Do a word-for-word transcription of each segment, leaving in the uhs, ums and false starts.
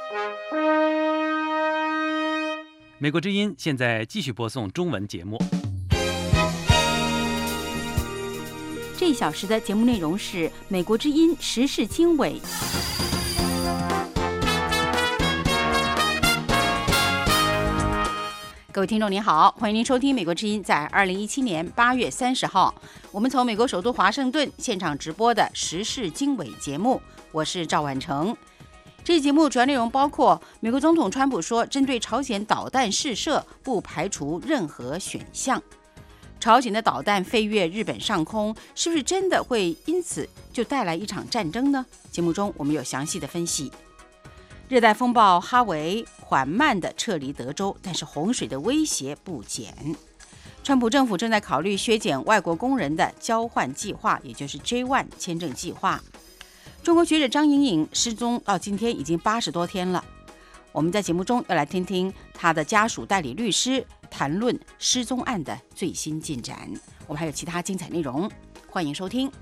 美国之音现在继续播送中文节目。 这一小时的节目内容是美国之音时事经纬。各位听众您好，欢迎您收听美国之音在二零一七年八月三十号，我们从美国首都华盛顿现场直播的时事经纬节目，我是赵婉成。这期节目主要内容包括美国总统川普说，针对朝鲜导弹试射不排除任何选项。朝鲜的导弹飞越日本上空，是不是真的会因此就带来一场战争呢？节目中我们有详细的分析。热带风暴哈维缓慢地撤离德州，但是洪水的威胁不减。川普政府正在考虑削减外国工人的交换计划，也就是 J 一 签证计划。中国学者张颖颖失踪到今天已经八十多天了。我们在节目中要来听听她的家属代理律师谈论失踪案的最新进展。我们还有其他精彩内容，欢迎收听。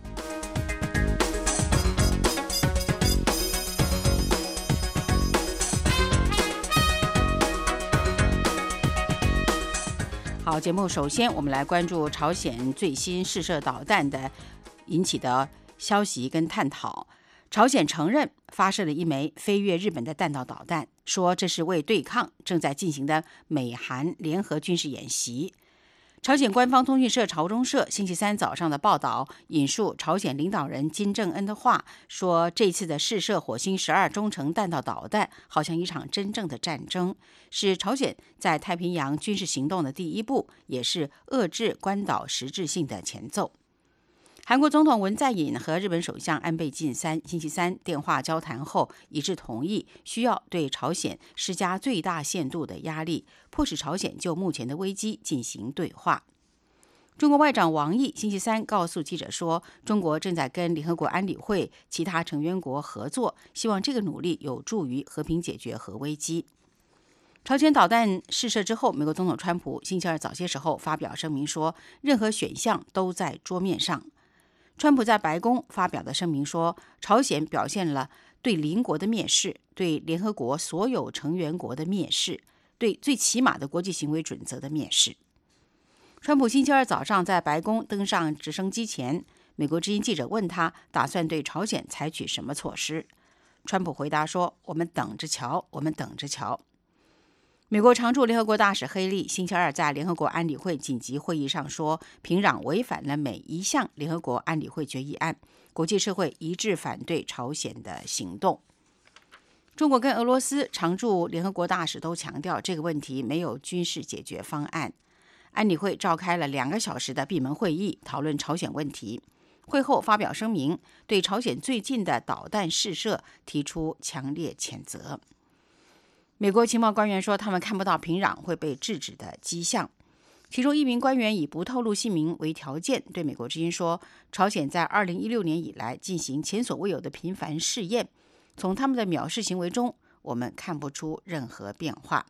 好，节目首先我们来关注朝鲜最新试射导弹的引起的消息跟探讨。朝鲜承认发射了一枚飞越日本的弹道导弹，说这是为对抗正在进行的美韩联合军事演习。朝鲜官方通讯社朝中社星期三早上的报道引述朝鲜领导人金正恩的话，说这次的试射火星十二中程弹道导弹好像一场真正的战争，是朝鲜在太平洋军事行动的第一步，也是遏制关岛实质性的前奏。韩国总统文在寅和日本首相安倍晋三星期三电话交谈后一致同意，需要对朝鲜施加最大限度的压力，迫使朝鲜就目前的危机进行对话。中国外长王毅星期三告诉记者说，中国正在跟联合国安理会其他成员国合作，希望这个努力有助于和平解决核危机。朝鲜导弹试射之后，美国总统川普星期二早些时候发表声明说，任何选项都在桌面上。川普在白宫发表的声明说，朝鲜表现了对邻国的蔑视，对联合国所有成员国的蔑视，对最起码的国际行为准则的蔑视。川普星期二早上在白宫登上直升机前，美国之音记者问他打算对朝鲜采取什么措施。川普回答说，我们等着瞧，我们等着瞧。美国常驻联合国大使黑利星期二在联合国安理会紧急会议上说，平壤违反了每一项联合国安理会决议案，国际社会一致反对朝鲜的行动。中国跟俄罗斯常驻联合国大使都强调，这个问题没有军事解决方案。安理会召开了两个小时的闭门会议，讨论朝鲜问题。会后发表声明，对朝鲜最近的导弹试射提出强烈谴责。美国情报官员说，他们看不到平壤会被制止的迹象。其中一名官员以不透露姓名为条件，对美国之音说，朝鲜在二零一六年以来进行前所未有的频繁试验，从他们的藐视行为中，我们看不出任何变化。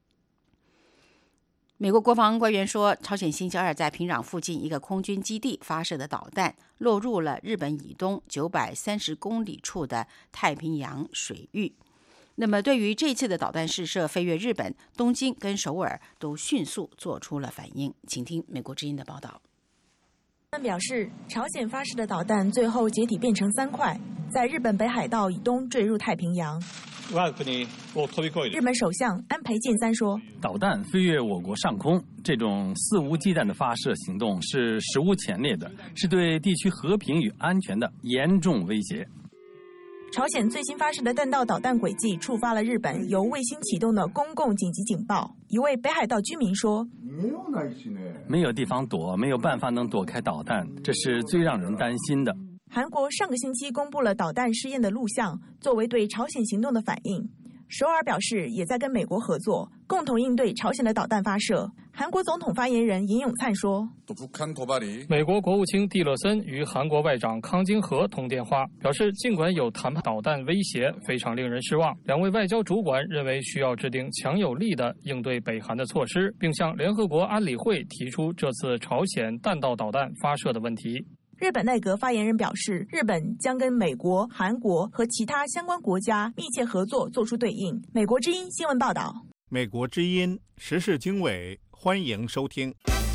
美国国防官员说，朝鲜星期二在平壤附近一个空军基地发射的导弹落入了日本以东九百三十公里处的太平洋水域。那么对于这次的导弹试射飞越日本，东京跟首尔都迅速做出了反应。请听美国之音的报道。 他们表示，朝鲜发射的导弹最后解体变成三块，在日本北海道以东坠入太平洋。日本首相安倍晋三说， 导弹飞越我国上空，这种肆无忌惮的发射行动是史无前例的，是对地区和平与安全的严重威胁。 朝鲜最新发射的弹道导弹轨迹触发了日本由卫星启动的公共紧急警报。一位北海道居民说， 没有地方躲，没有办法能躲开导弹，这是最让人担心的。 韩国上个星期公布了导弹试验的录像，作为对朝鲜行动的反应。首尔表示也在跟美国合作，共同应对朝鲜的导弹发射。韩国总统发言人尹永灿说， 美国国务卿蒂勒森与韩国外长康京和通电话，表示尽管有谈判导弹威胁，非常令人失望。两位外交主管认为需要制定强有力的应对北韩的措施，并向联合国安理会提出这次朝鲜弹道导弹发射的问题。 日本内阁发言人表示，日本将跟美国、韩国和其他相关国家密切合作，做出对应。美国之音新闻报道。 美国之音时事经纬，欢迎收听。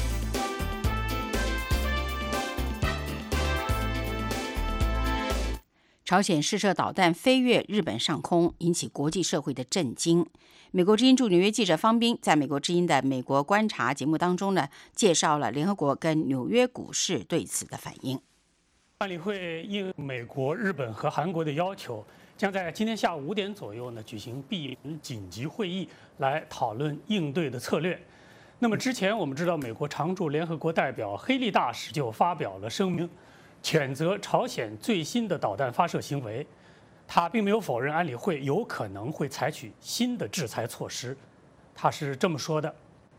朝鲜试射导弹飞越日本上空，引起国际社会的震惊。美国之音驻纽约记者方斌在美国之音的美国观察节目当中呢，介绍了联合国跟纽约股市对此的反应。 安理会应美国、日本和韩国的要求，将在今天下午五点左右呢举行闭门紧急会议，来讨论应对的策略。那么之前我们知道，美国常驻联合国代表黑利大使就发表了声明，谴责朝鲜最新的导弹发射行为。他并没有否认安理会有可能会采取新的制裁措施，他是这么说的。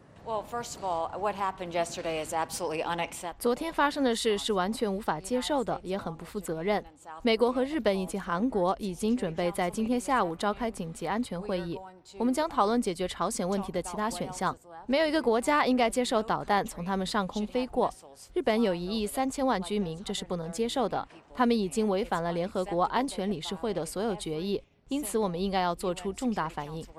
昨天发生的事是完全无法接受的，也很不负责任。美国和日本以及韩国已经准备在今天下午召开紧急安全会议，我们将讨论解决朝鲜问题的其他选项。没有一个国家应该接受导弹从他们上空飞过。日本有一亿三千万居民，这是不能接受的。他们已经违反了联合国安全理事会的所有决议。因此，我们应该要做出重大反应。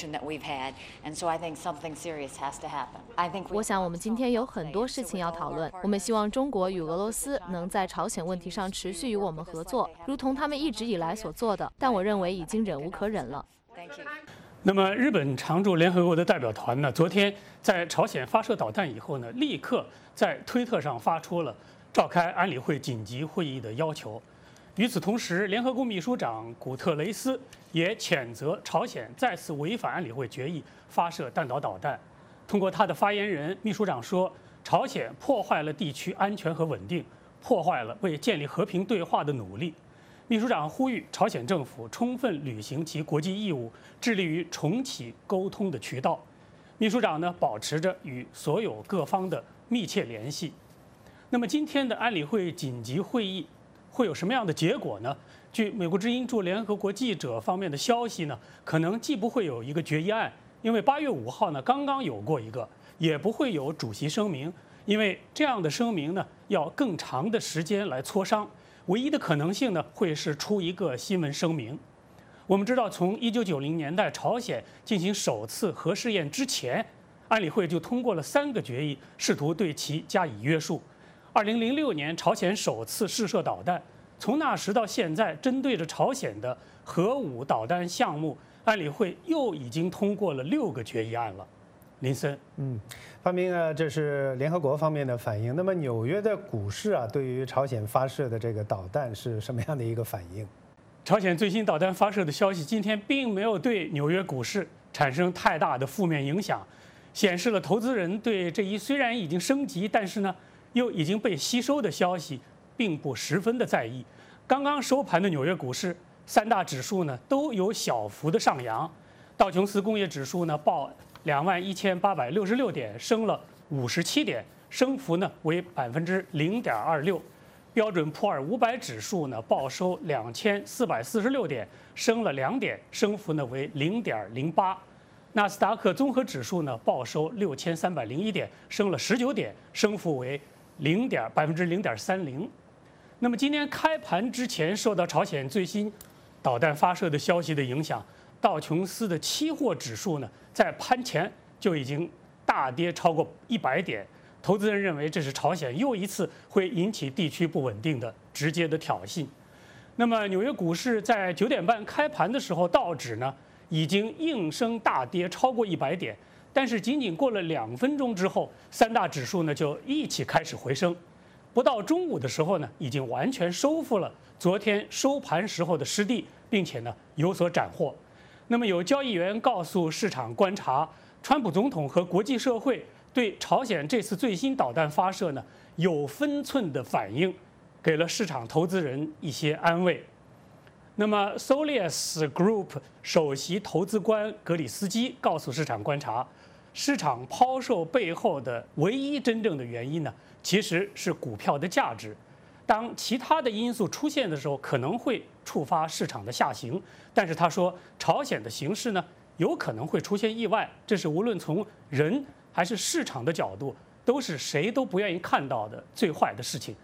我想，我们今天有很多事情要讨论。我们希望中国与俄罗斯能在朝鲜问题上持续与我们合作，如同他们一直以来所做的。但我认为已经忍无可忍了。 那么，日本常驻联合国的代表团呢，昨天在朝鲜发射导弹以后呢，立刻在推特上发出了召开安理会紧急会议的要求。与此同时，联合国秘书长古特雷斯也谴责朝鲜再次违反安理会决议发射弹道导弹。通过他的发言人，秘书长说，朝鲜破坏了地区安全和稳定，破坏了为建立和平对话的努力。秘书长呼吁朝鲜政府充分履行其国际义务，致力于重启沟通的渠道。秘书长呢，保持着与所有各方的密切联系。那么今天的安理会紧急会议会有什么样的结果呢？据美国之音驻联合国记者方面的消息呢，可能既不会有一个决议案，因为八月五号呢刚刚有过一个，也不会有主席声明，因为这样的声明呢要更长的时间来磋商。唯一的可能性呢会是出一个新闻声明。我们知道，从一九九零年代朝鲜进行首次核试验之前，安理会就通过了三个决议，试图对其加以约束。二零零六年，朝鲜首次试射导弹。从那时到现在，针对着朝鲜的核武导弹项目，安理会又已经通过了六个决议案了。林森， 嗯，方斌啊，这是联合国方面的反应。那么纽约的股市啊，对于朝鲜发射的这个导弹是什么样的一个反应？ 朝鲜最新导弹发射的消息，今天并没有对纽约股市产生太大的负面影响，显示了投资人对这一虽然已经升级，但是呢，又已经被吸收的消息并不十分的在意。刚刚收盘的纽约股市三大指数呢都有小幅的上扬，道琼斯工业指数呢报两万一千八百六十六点，升了五十七点，升幅呢为百分之零点二六。标准普尔五百指数呢报收两千四百四十六点，升了两点，升幅呢为零点零八。纳斯达克综合指数呢报收六千三百零一点，升了十九点，升幅为零点百分之零点三零。那么今天开盘之前，受到朝鲜最新导弹发射的消息的影响，道琼斯的期货指数呢在盘前就已经大跌超过一百点。投资人认为这是朝鲜又一次会引起地区不稳定的直接的挑衅。那么纽约股市在九点半开盘的时候，道指呢已经应声大跌超过一百点，但是仅仅过了两分钟之后，三大指数呢就一起开始回升。不到中午的时候呢，已经完全收复了昨天收盘时候的失地，并且呢有所斩获。那么有交易员告诉市场观察，川普总统和国际社会对朝鲜这次最新导弹发射呢有分寸的反应，给了市场投资人一些安慰。那么 Solis Group 首席投资官格里斯基告诉市场观察，市场抛售背后的唯一真正的原因呢，其实是股票的价值。当其他的因素出现的时候，可能会触发市场的下行。但是他说，朝鲜的形势呢，有可能会出现意外，这是无论从人还是市场的角度，都是谁都不愿意看到的最坏的事情。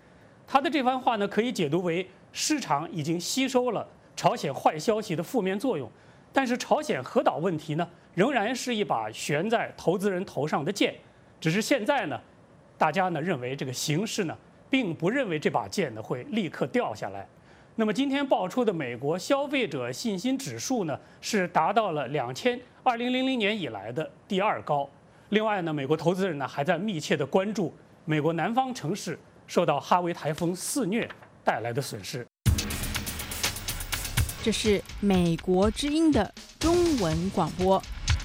他的这番话呢，可以解读为市场已经吸收了朝鲜坏消息的负面作用，但是朝鲜核岛问题呢，仍然是一把悬在投资人头上的剑。只是现在呢，大家呢认为这个形势呢，并不认为这把剑呢会立刻掉下来。那么今天爆出的美国消费者信心指数呢，是达到了两千二零零零年以来的第二高。另外呢，美国投资人呢还在密切的关注美国南方城市受到哈维台风肆虐带来的损失。 这是美国之音的中文广播。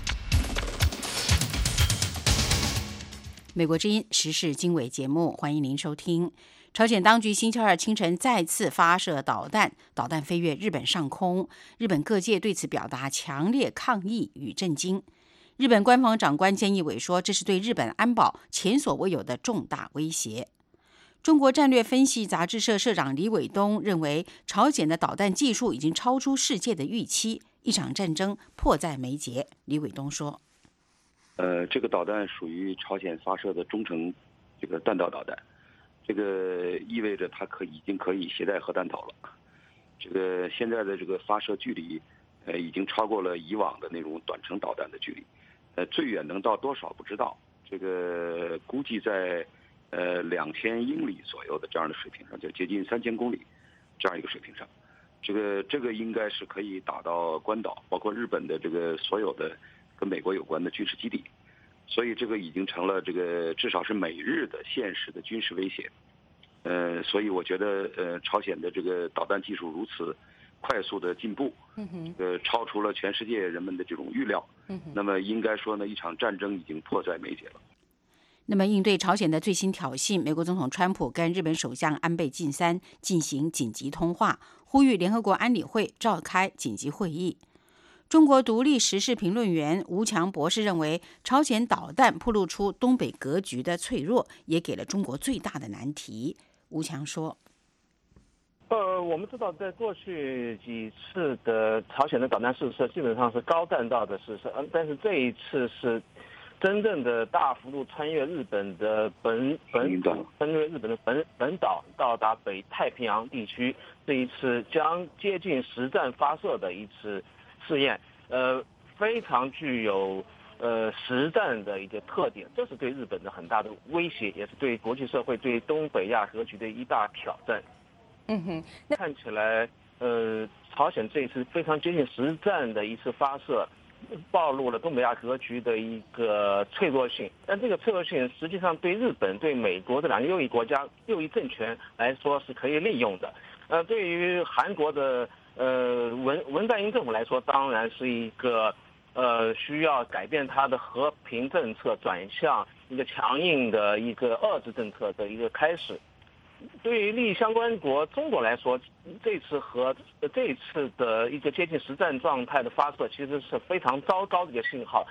美国之音时事经纬节目，欢迎您收听。朝鲜当局星期二清晨再次发射导弹，导弹飞越日本上空，日本各界对此表达强烈抗议与震惊。日本官房长官菅义伟说，这是对日本安保前所未有的重大威胁。中国战略分析杂志社社长李伟东认为，朝鲜的导弹技术已经超出世界的预期，一场战争迫在眉睫。李伟东说：“ 呃，这个导弹属于朝鲜发射的中程这个弹道导弹，这个意味着它可已经可以携带核弹头了。这个现在的这个发射距离，呃，已经超过了以往的那种短程导弹的距离。”呃，最远能到多少不知道，这个估计在呃两千英里左右的这样的水平上，就接近三千公里这样一个水平上，这个这个应该是可以打到关岛，包括日本的这个所有的跟美国有关的军事基地，所以这个已经成了这个至少是美日的现实的军事威胁。呃，所以我觉得呃朝鲜的这个导弹技术如此快速的进步，呃，超出了全世界人们的这种预料。那么应该说呢，一场战争已经迫在眉睫了。 那么应对朝鲜的最新挑衅，美国总统川普跟日本首相安倍晋三进行紧急通话，呼吁联合国安理会召开紧急会议。中国独立时事评论员吴强博士认为，朝鲜导弹暴露出东北格局的脆弱，也给了中国最大的难题。吴强说： 呃，我们知道，在过去几次的朝鲜的导弹试射，基本上是高弹道的试射，嗯，但是这一次是真正的大幅度穿越日本的本本土，穿越日本的本本岛，到达北太平洋地区。这一次将接近实战发射的一次试验，呃，非常具有呃实战的一个特点，这是对日本的很大的威胁，也是对国际社会、对东北亚格局的一大挑战。 嗯哼， 那看起来，呃，朝鲜这一次非常接近实战的一次发射，暴露了东北亚格局的一个脆弱性。但这个脆弱性实际上对日本、对美国这两个右翼国家、右翼政权来说是可以利用的。呃，对于韩国的呃文文在寅政府来说，当然是一个呃需要改变它的和平政策，转向一个强硬的一个遏制政策的一个开始。对于利益相关国中国来说，这次和这一次的一个接近实战状态的发射，其实是非常糟糕的一个信号。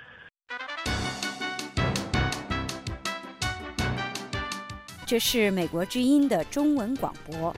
这是美国之音的中文广播。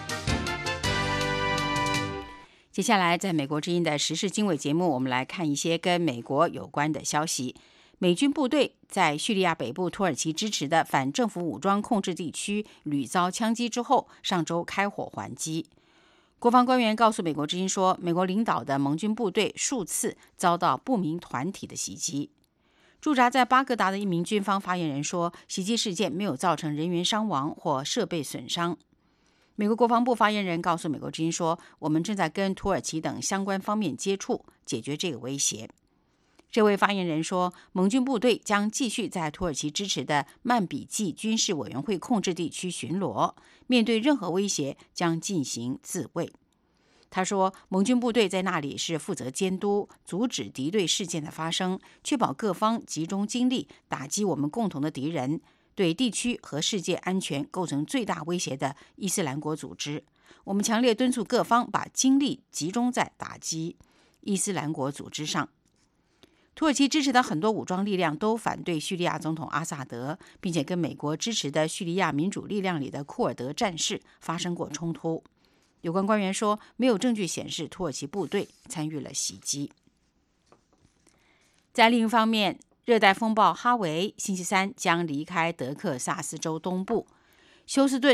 接下来，在美国之音的时事经纬节目，我们来看一些跟美国有关的消息。美军部队在叙利亚北部土耳其支持的反政府武装控制地区屡遭枪击之后，上周开火还击。国防官员告诉美国之音说，美国领导的盟军部队数次遭到不明团体的袭击。驻扎在巴格达的一名军方发言人说，袭击事件没有造成人员伤亡或设备损伤。美国国防部发言人告诉美国之音说，我们正在跟土耳其等相关方面接触，解决这个威胁。这位发言人说，盟军部队将继续在土耳其支持的曼比季军事委员会控制地区巡逻，面对任何威胁将进行自卫。他说，盟军部队在那里是负责监督、阻止敌对事件的发生，确保各方集中精力打击我们共同的敌人，对地区和世界安全构成最大威胁的伊斯兰国组织。我们强烈敦促各方把精力集中在打击伊斯兰国组织上。土耳其支持的很多武装力量都反对叙利亚总统阿萨德，并且跟美国支持的叙利亚民主力量里的库尔德战士发生过冲突。有关官员说，没有证据显示土耳其部队参与了袭击。在另一方面，热带风暴哈维星期三将离开德克萨斯州东部，休斯顿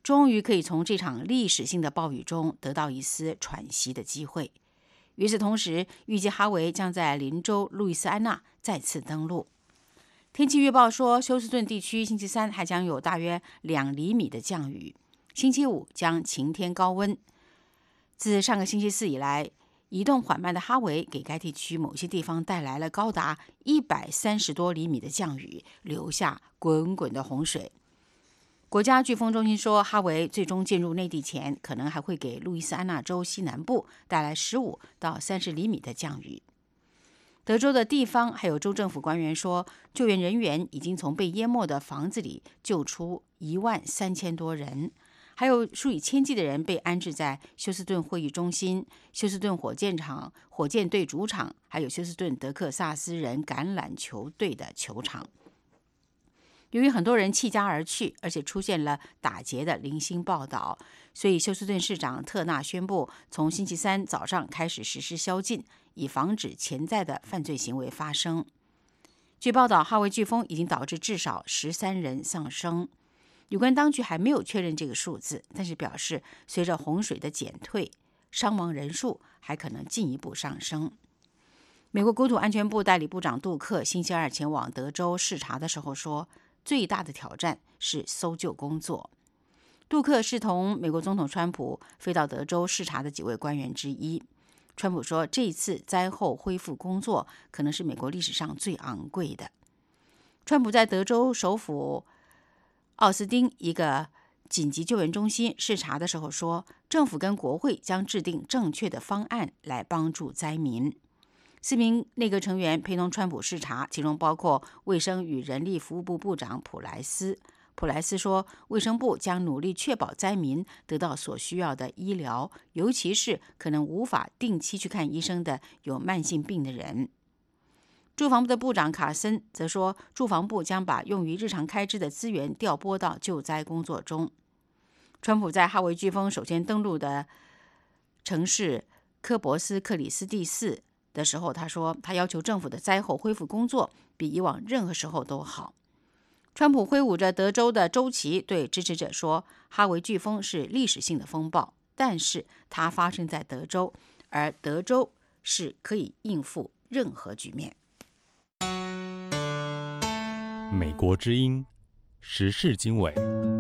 终于可以从这场历史性的暴雨中得到一丝喘息的机会。与此同时，预计哈维将在邻州路易斯安那再次登陆。天气预报说，休斯顿地区星期三还将有大约两厘米的降雨，星期五将晴天高温。自上个星期四以来，移动缓慢的哈维给该地区某些地方带来了高达一百三十多厘米的降雨，留下滚滚的洪水。国家飓风中心说，哈维最终进入内地前，可能还会给路易斯安那州西南部带来十五到三十厘米的降雨。德州的地方还有州政府官员说，救援人员已经从被淹没的房子里救出一万三千多人，还有数以千计的人被安置在休斯顿会议中心、休斯顿火箭场、火箭队主场，还有休斯顿德克萨斯人橄榄球队的球场。由于很多人弃家而去，而且出现了打劫的零星报道，所以休斯顿市长特纳宣布从星期三早上开始实施宵禁，以防止潜在的犯罪行为发生。据报道，哈维飓风已经导致至少十三人丧生。有关当局还没有确认这个数字，但是表示随着洪水的减退，伤亡人数还可能进一步上升。美国国土安全部代理部长杜克星期二前往德州视察的时候说，最大的挑战是搜救工作。杜克是同美国总统川普飞到德州视察的几位官员之一。川普说，这一次灾后恢复工作可能是美国历史上最昂贵的。川普在德州首府奥斯汀一个紧急救援中心视察的时候说，政府跟国会将制定正确的方案来帮助灾民。四名内阁成员陪同川普视察，其中包括卫生与人力服务部部长普莱斯。普莱斯说，卫生部将努力确保灾民得到所需要的医疗，尤其是可能无法定期去看医生的有慢性病的人。住房部的部长卡森则说，住房部将把用于日常开支的资源调拨到救灾工作中。川普在哈维飓风首先登陆的城市科博斯克里斯蒂市的时候，他说他要求政府的灾后恢复工作比以往任何时候都好。川普挥舞着德州的州旗，对支持者说，哈维飓风是历史性的风暴，但是它发生在德州，而德州是可以应付任何局面。 美国之音时事经纬。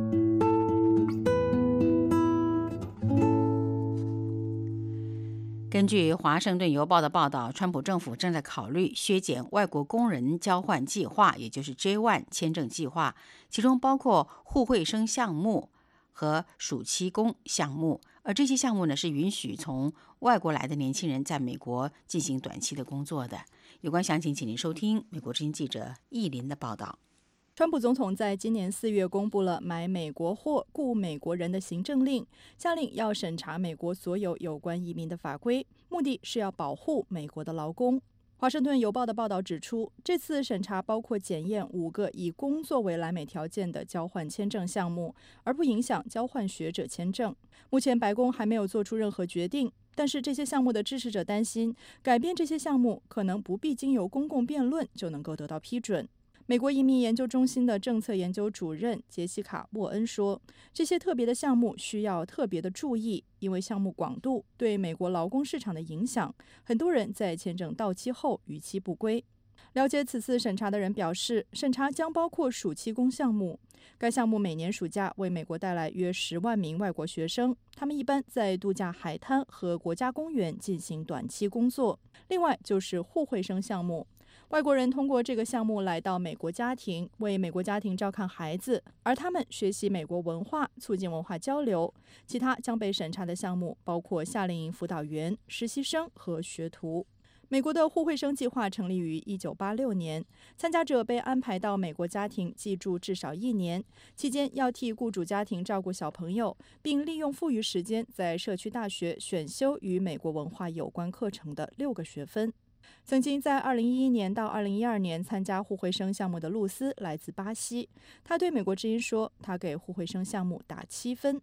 根据《华盛顿邮报》的报道，川普政府正在考虑削减外国工人交换计划，也就是 J 一 签证计划，其中包括互惠生项目和暑期工项目。而这些项目呢，是允许从外国来的年轻人在美国进行短期的工作的。有关详情，请您收听美国之音记者易林的报道。 川普总统在今年四月公布了买美国货、雇美国人的行政令，下令要审查美国所有有关移民的法规，目的是要保护美国的劳工。华盛顿邮报的报道指出，这次审查包括检验五个以工作为来美条件的交换签证项目，而不影响交换学者签证。目前白宫还没有做出任何决定，但是这些项目的支持者担心，改变这些项目可能不必经由公共辩论就能够得到批准。美国移民研究中心的政策研究主任杰西卡·沃恩说，这些特别的项目需要特别的注意，因为项目广度对美国劳工市场的影响，很多人在签证到期后逾期不归。了解此次审查的人表示，审查将包括暑期工项目。该项目每年暑假为美国带来约十万名外国学生，他们一般在度假海滩和国家公园进行短期工作。另外就是互惠生项目，外国人通过这个项目来到美国家庭，为美国家庭照看孩子，而他们学习美国文化，促进文化交流。其他将被审查的项目包括夏令营辅导员、实习生和学徒。美国的互惠生计划成立于一九八六年，参加者被安排到美国家庭寄住至少一年，期间要替雇主家庭照顾小朋友，并利用富余时间在社区大学选修与美国文化有关课程的六个学分。曾经在二零一一年到二零一二年参加互惠生项目的露丝来自巴西，他对美国之音说，他给互惠生项目打七分。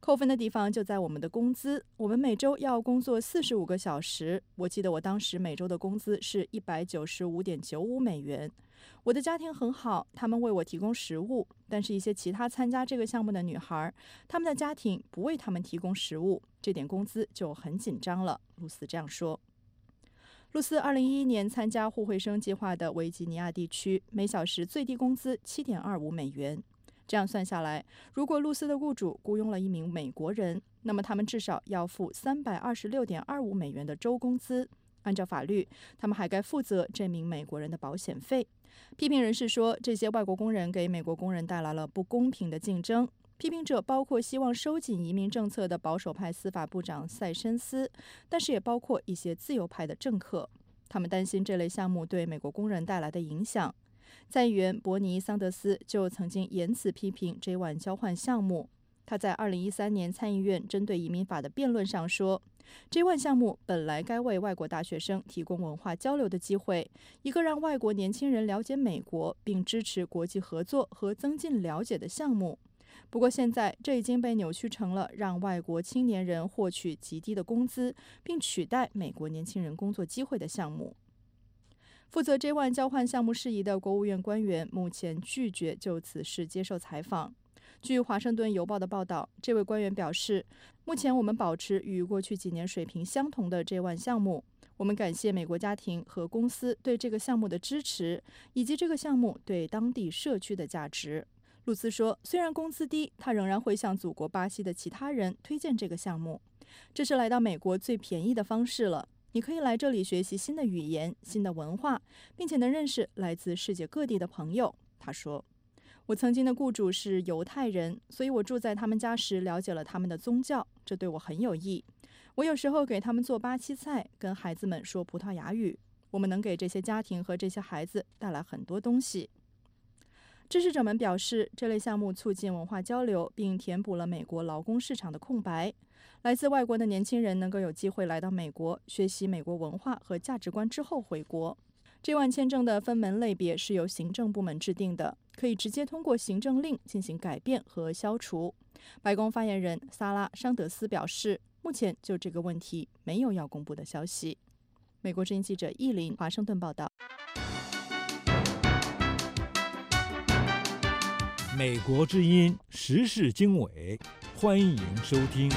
扣分的地方就在我们的工资，我们每周要工作四十五个小时。我记得我当时每周的工资是一百九十五点九五美元。我的家庭很好，他们为我提供食物，但是一些其他参加这个项目的女孩，他们的家庭不为他们提供食物，这点工资就很紧张了。露丝这样说。露丝二零一一年参加互惠生计划的维吉尼亚地区，每小时最低工资七点二五美元。这样算下来，如果露丝的雇主雇佣了一名美国人，那么他们至少要付三百二十六点二五美元的周工资。按照法律，他们还该负责这名美国人的保险费。批评人士说，这些外国工人给美国工人带来了不公平的竞争。批评者包括希望收紧移民政策的保守派司法部长塞申斯，但是也包括一些自由派的政客。他们担心这类项目对美国工人带来的影响。参议员伯尼·桑德斯就曾经严词批评 J 一 交换项目。他在二零一三年参议院针对移民法的辩论上说， J 一 项目本来该为外国大学生提供文化交流的机会，一个让外国年轻人了解美国并支持国际合作和增进了解的项目。不过现在这已经被扭曲成了让外国青年人获取极低的工资，并取代美国年轻人工作机会的项目。负责 J 一 交换项目事宜的国务院官员目前拒绝就此事接受采访。据《华盛顿邮报》的报道，这位官员表示，目前我们保持与过去几年水平相同的 J 一 项目。我们感谢美国家庭和公司对这个项目的支持，以及这个项目对当地社区的价值。露丝说，虽然工资低，他仍然会向祖国巴西的其他人推荐这个项目。这是来到美国最便宜的方式了。你可以来这里学习新的语言、新的文化，并且能认识来自世界各地的朋友。他说，我曾经的雇主是犹太人，所以我住在他们家时了解了他们的宗教，这对我很有益。我有时候给他们做巴西菜，跟孩子们说葡萄牙语。我们能给这些家庭和这些孩子带来很多东西。支持者们表示，这类项目促进文化交流，并填补了美国劳工市场的空白。来自外国的年轻人能够有机会来到美国，学习美国文化和价值观之后回国。J 一 签证的分门类别是由行政部门制定的，可以直接通过行政令进行改变和消除。白宫发言人萨拉·桑德斯表示，目前就这个问题没有要公布的消息。美国之音记者易林，华盛顿报道。 美国之音时事经纬，欢迎收听。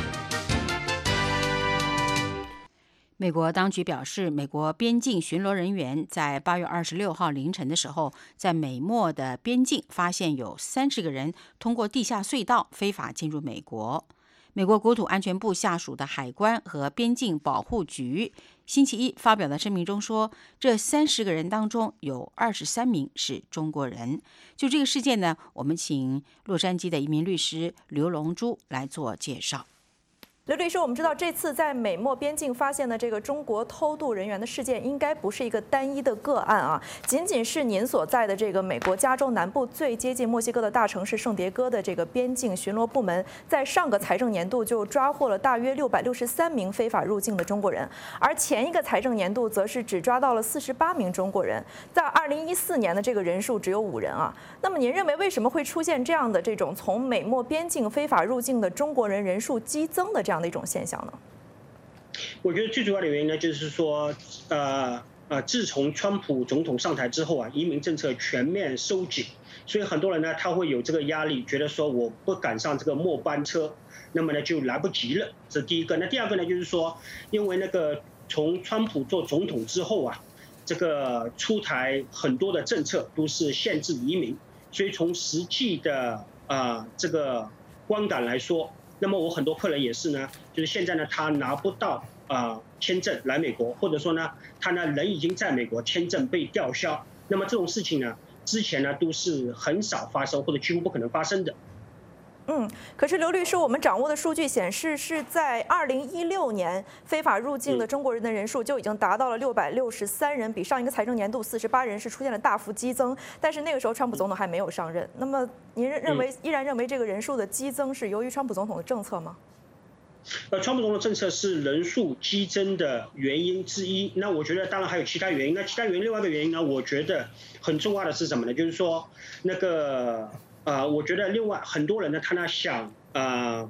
美国当局表示，美国边境巡逻人员在八月二十六号凌晨的时候，在美墨的边境发现有三十个人通过地下隧道非法进入美国。美国国土安全部下属的海关和边境保护局星期一发表的声明中说，这三十个人当中有二十三名是中国人。就这个事件呢，我们请洛杉矶的移民律师刘龙珠来做介绍。 刘律师，我们知道这次在美墨边境发现的这个中国偷渡人员的事件，应该不是一个单一的个案啊。仅仅是您所在的这个美国加州南部最接近墨西哥的大城市圣迭戈的这个边境巡逻部门，在上个财政年度就抓获了大约六百六十三名非法入境的中国人，而前一个财政年度则是只抓到了四十八名中国人，在二零一四年的这个人数只有五人啊。那么您认为为什么会出现这样的这种从美墨边境非法入境的中国人人数激增的这样的一种现象呢？ 我觉得最主要的原因呢，就是说，呃呃，自从川普总统上台之后啊，移民政策全面收紧，所以很多人呢，他会有这个压力，觉得说我不赶上这个末班车，那么呢就来不及了。这是第一个。那第二个呢，就是说，因为那个从川普做总统之后啊，这个出台很多的政策都是限制移民，所以从实际的啊、呃、这个观感来说。那么我很多客人也是呢，就是现在呢，他拿不到啊、呃、签证来美国，或者说呢，他呢人已经在美国，签证被吊销。那么这种事情呢，之前呢都是很少发生或者几乎不可能发生的。 嗯，可是刘律师，我们掌握的数据显示，是在二零一六年非法入境的中国人的人数就已经达到了六百六十三人，比上一个财政年度四十八人是出现了大幅激增。但是那个时候川普总统还没有上任。那么您认为依然认为这个人数的激增是由于川普总统的政策吗？ 呃，川普总统政策是人数激增的原因之一。那我觉得当然还有其他原因。那其他原因另外一个原因呢，我觉得很重要的是什么呢？就是说那个。呃，我觉得另外很多人呢，他呢想呃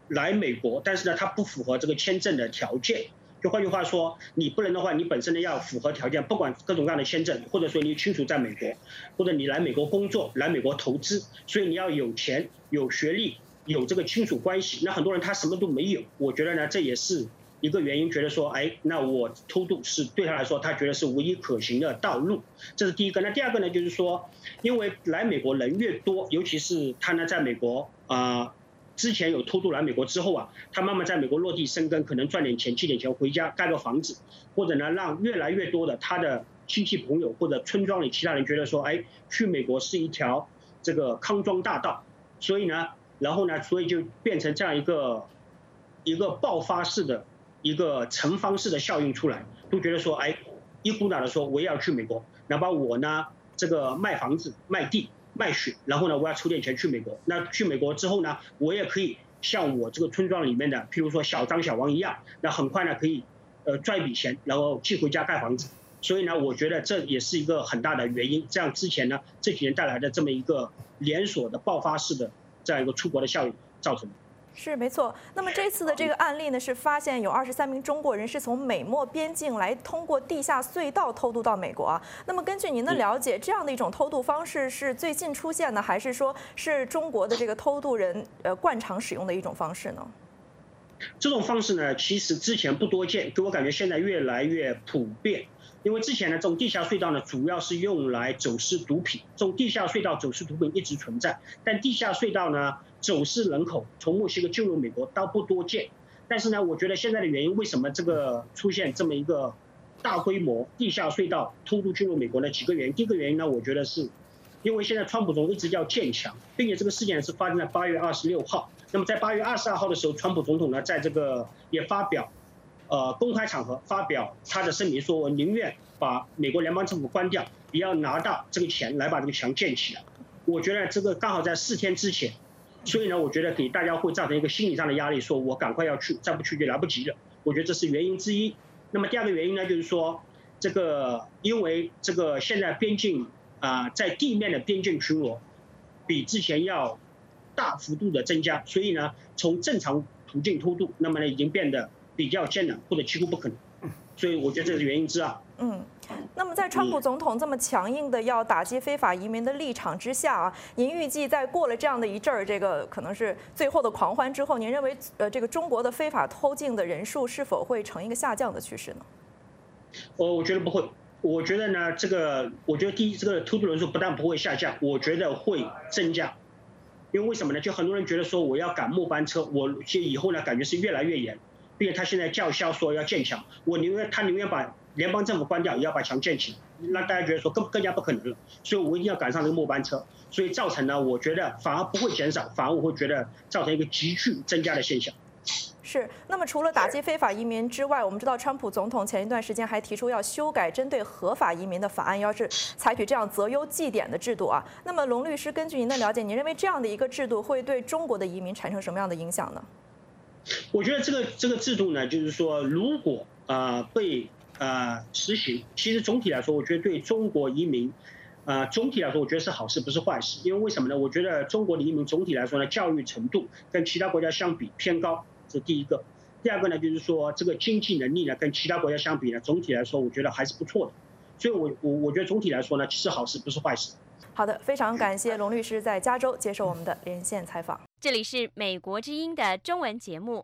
来美国，但是呢，他不符合这个签证的条件。就换句话说，你不能的话，你本身呢要符合条件，不管各种各样的签证，或者说你亲属在美国，或者你来美国工作、来美国投资，所以你要有钱、有学历、有这个亲属关系。那很多人他什么都没有，我觉得呢，这也是一个原因，觉得说，哎，那我偷渡是对他来说，他觉得是唯一可行的道路。这是第一个。那第二个呢，就是说，因为来美国人越多，尤其是他呢在美国啊。呃之前有偷渡来美国之后啊，他慢慢在美国落地生根，可能赚点钱、积点钱回家盖个房子，或者呢让越来越多的他的亲戚朋友或者村庄里其他人觉得说，哎，去美国是一条这个康庄大道，所以呢，然后呢，所以就变成这样一个一个爆发式的一个城方式的效应出来，都觉得说，哎，一股脑的说我也要去美国，哪怕我呢这个卖房子、卖地。卖血，然后呢，我要出点钱去美国。那去美国之后呢，我也可以像我这个村庄里面的，譬如说小张、小王一样，那很快呢可以呃赚一笔钱，然后寄回家盖房子。所以呢，我觉得这也是一个很大的原因。这样之前呢这几年带来的这么一个连锁的爆发式的这样一个出国的效应造成的。 是没错。那么这次的这个案例呢，是发现有二十三名中国人是从美墨边境来通过地下隧道偷渡到美国啊。那么根据您的了解，这样的一种偷渡方式是最近出现的，还是说是中国的这个偷渡人呃惯常使用的一种方式呢？ 这种方式呢，其实之前不多见，给我感觉现在越来越普遍。因为之前呢，这种地下隧道呢，主要是用来走私毒品，这种地下隧道走私毒品一直存在，但地下隧道呢，走私人口从墨西哥进入美国倒不多见。但是呢，我觉得现在的原因，为什么这个出现这么一个大规模地下隧道偷渡进入美国呢？几个原因。第一个原因呢，我觉得是因为现在川普总统一直叫建墙，并且这个事件是发生在八月二十六号。那么在八月二十二号的时候，川普总统呢，在这个也发表。呃，公开场合发表他的声明，说我宁愿把美国联邦政府关掉，也要拿到这个钱来把这个墙建起来。我觉得这个刚好在四天之前，所以呢，我觉得给大家会造成一个心理上的压力，说我赶快要去，再不去就来不及了。我觉得这是原因之一。那么第二个原因呢，就是说这个因为这个现在边境啊、呃，在地面的边境巡逻比之前要大幅度的增加，所以呢，从正常途径偷渡，那么呢已经变得比较艰难或者几乎不可能，所以我觉得这是原因之二。 嗯，那么在川普总统这么强硬的要打击非法移民的立场之下啊，您预计在过了这样的一阵儿，这个可能是最后的狂欢之后，您认为呃这个中国的非法偷进的人数是否会呈一个下降的趋势呢？ 我我觉得不会，我觉得呢，这个我觉得第一，这个偷渡人数不但不会下降，我觉得会增加。因为为什么呢？就很多人觉得说我要赶末班车，我其实以后呢感觉是越来越严。并且他现在叫嚣说要建墙，我宁愿他宁愿把联邦政府关掉，也要把墙建起来，让大家觉得说更更加不可能了。所以我一定要赶上这个末班车，所以造成呢，我觉得反而不会减少，反而我会觉得造成一个急剧增加的现象。 是。那么除了打击非法移民之外，我们知道川普总统前一段时间还提出要修改针对合法移民的法案，要是采取这样择优绩点的制度啊。那么龙律师，根据您的了解，您认为这样的一个制度会对中国的移民产生什么样的影响呢？ 我觉得这个这个制度呢，就是说，如果啊、呃、被啊、呃、实行，其实总体来说，我觉得对中国移民，啊、呃、总体来说，我觉得是好事，不是坏事。因为为什么呢？我觉得中国的移民总体来说呢，教育程度跟其他国家相比偏高，这是第一个。第二个呢，就是说这个经济能力呢，跟其他国家相比呢，总体来说，我觉得还是不错的。所以我我我觉得总体来说呢，是好事，不是坏事。 好的，非常感谢龙律师在加州接受我们的连线采访。 这里是美国之音的中文节目。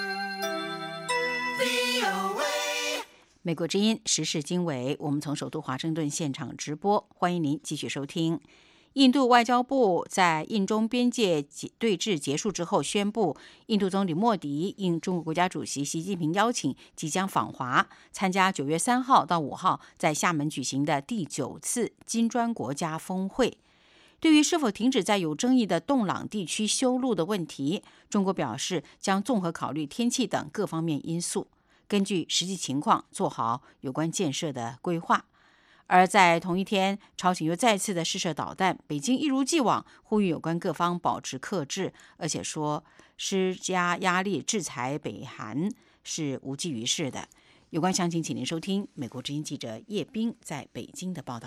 美国之音时事经纬，我们从首都华盛顿现场直播，欢迎您继续收听。印度外交部在印中边界对峙结束之后宣布，印度总理莫迪应中国国家主席习近平邀请，即将访华参加九月三号到五号在厦门举行的第九次金砖国家峰会。对于是否停止在有争议的洞朗地区修路的问题，中国表示将综合考虑天气等各方面因素，根据实际情况做好有关建设的规划。而在同一天，朝鲜又再次的试射导弹，北京一如既往呼吁有关各方保持克制，而且说施加压力制裁北韩是无济于事的。有关详情，请您收听美国之音记者叶冰在北京的报道。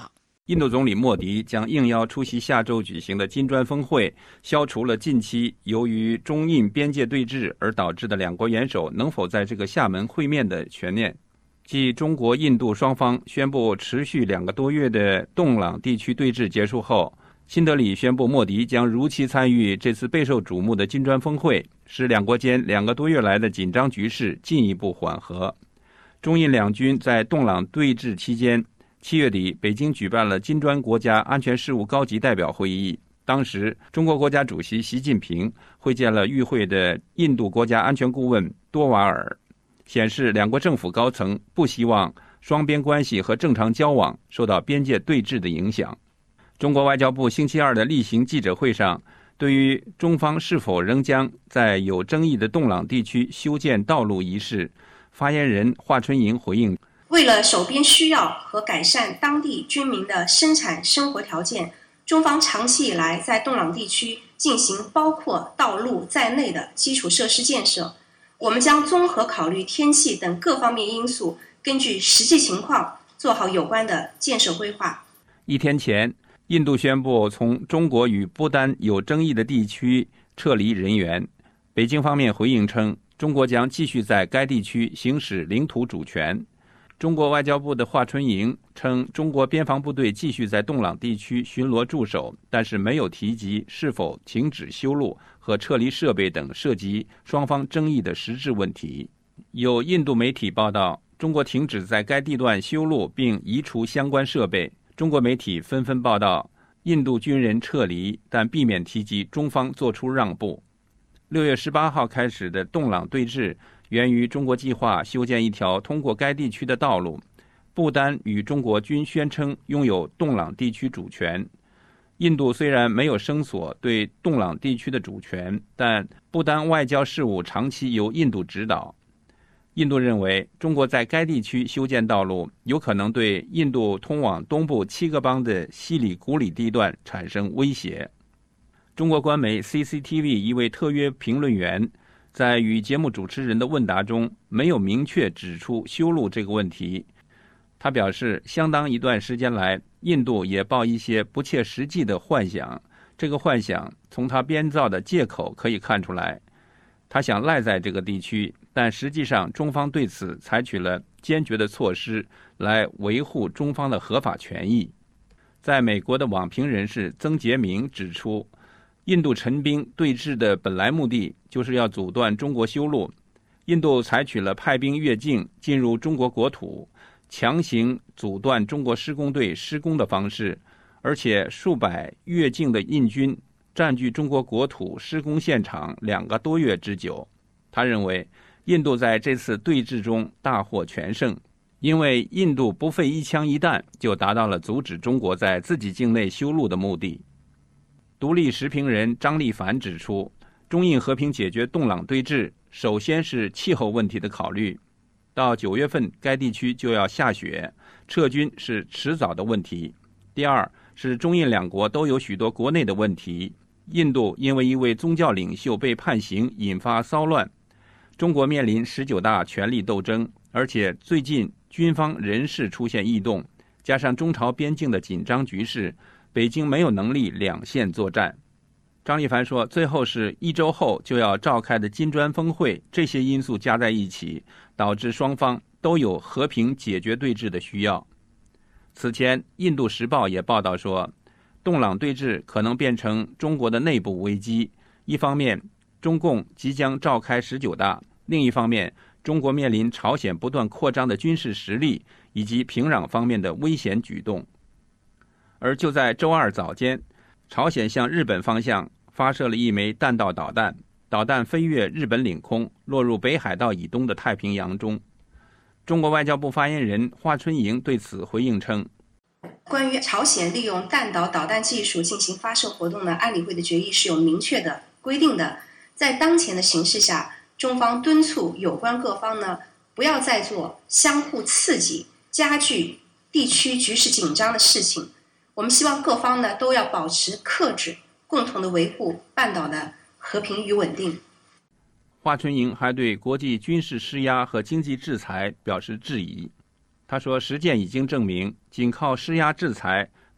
印度总理莫迪将应邀出席下周举行的金砖峰会，消除了近期由于中印边界对峙而导致的两国元首能否在这个厦门会面的悬念。继中国、印度双方宣布持续两个多月的洞朗地区对峙结束后，新德里宣布莫迪将如期参与这次备受瞩目的金砖峰会，使两国间两个多月来的紧张局势进一步缓和。中印两军在洞朗对峙期间，七月底，北京举办了金砖国家安全事务高级代表会议。当时，中国国家主席习近平会见了与会的印度国家安全顾问多瓦尔，显示两国政府高层不希望双边关系和正常交往受到边界对峙的影响。中国外交部星期二的例行记者会上，对于中方是否仍将在有争议的洞朗地区修建道路一事，发言人华春莹回应， 为了守边需要和改善当地居民的生产生活条件，中方长期以来在洞朗地区进行包括道路在内的基础设施建设。我们将综合考虑天气等各方面因素，根据实际情况做好有关的建设规划。 一天前，印度宣布从中国与不丹有争议的地区撤离人员。北京方面回应称，中国将继续在该地区行使领土主权。中国外交部的华春莹称，中国边防部队继续在洞朗地区巡逻驻守，但是没有提及是否停止修路和撤离设备等涉及双方争议的实质问题。有印度媒体报道，中国停止在该地段修路并移除相关设备。中国媒体纷纷报道印度军人撤离，但避免提及中方做出让步。六月十八号开始的洞朗对峙源于中国计划修建一条通过该地区的道路。不丹与中国均宣称拥有洞朗地区主权。印度虽然没有声索对洞朗地区的主权，但不丹外交事务长期由印度指导。印度认为，中国在该地区修建道路，有可能对印度通往东部七个邦的西里古里地段产生威胁。中国官媒 C C T V 一位特约评论员在与节目主持人的问答中，没有明确指出修路这个问题。他表示，相当一段时间来，印度也抱一些不切实际的幻想，这个幻想从他编造的借口可以看出来。他想赖在这个地区，但实际上中方对此采取了坚决的措施来维护中方的合法权益。在美国的网评人士曾杰明指出，印度陈兵对峙的本来目的就是要阻断中国修路。印度采取了派兵越境进入中国国土，强行阻断中国施工队施工的方式，而且数百越境的印军占据中国国土施工现场两个多月之久。他认为，印度在这次对峙中大获全胜，因为印度不费一枪一弹就达到了阻止中国在自己境内修路的目的。独立时评人张立凡指出，中印和平解决洞朗对峙，首先是气候问题的考虑。到九月份，该地区就要下雪，撤军是迟早的问题。第二是中印两国都有许多国内的问题。印度因为一位宗教领袖被判刑，引发骚乱。中国面临十九大权力斗争，而且最近军方人事出现异动，加上中朝边境的紧张局势，北京没有能力两线作战。张立凡说，最后是一周后就要召开的金砖峰会，这些因素加在一起，导致双方都有和平解决对峙的需要。此前，印度时报也报道说，洞朗对峙可能变成中国的内部危机。一方面，中共即将召开十九大；另一方面，中国面临朝鲜不断扩张的军事实力以及平壤方面的危险举动。而就在周二早间，朝鲜向日本方向发射了一枚弹道导弹，导弹飞越日本领空，落入北海道以东的太平洋中。中国外交部发言人华春莹对此回应称， 关于朝鲜利用弹道导弹技术进行发射活动的安理会的决议是有明确的规定的。在当前的形势下，中方敦促有关各方呢，不要再做相互刺激、加剧地区局势紧张的事情。我们希望各方呢都要保持克制，共同的维护半岛的和平与稳定。 华春莹还对国际军事施压和经济制裁表示质疑。他说，实践已经证明，仅靠施压制裁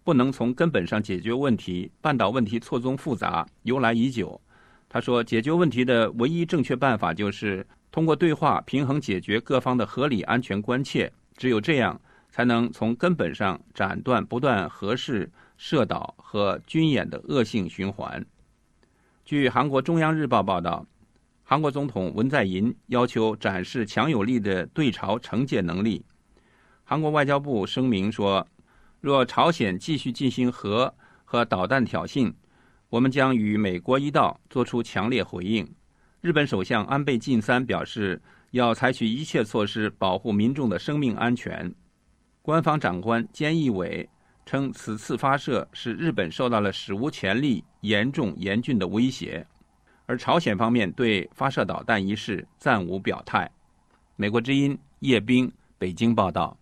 不能从根本上解决问题，半岛问题错综复杂，由来已久。他说，解决问题的唯一正确办法就是通过对话平衡解决各方的合理安全关切，只有这样才能从根本上斩断不断核试、射导和军演的恶性循环。据韩国中央日报报道，韩国总统文在寅要求展示强有力的对朝惩戒能力。韩国外交部声明说，若朝鲜继续进行核和导弹挑衅，我们将与美国一道做出强烈回应。日本首相安倍晋三表示，要采取一切措施保护民众的生命安全。官方长官菅义伟称，此次发射是日本受到了史无前例、严重严峻的威胁。而朝鲜方面对发射导弹一事暂无表态。美国之音叶冰北京报道。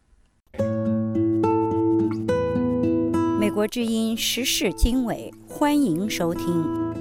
美国之音时事经纬，欢迎收听。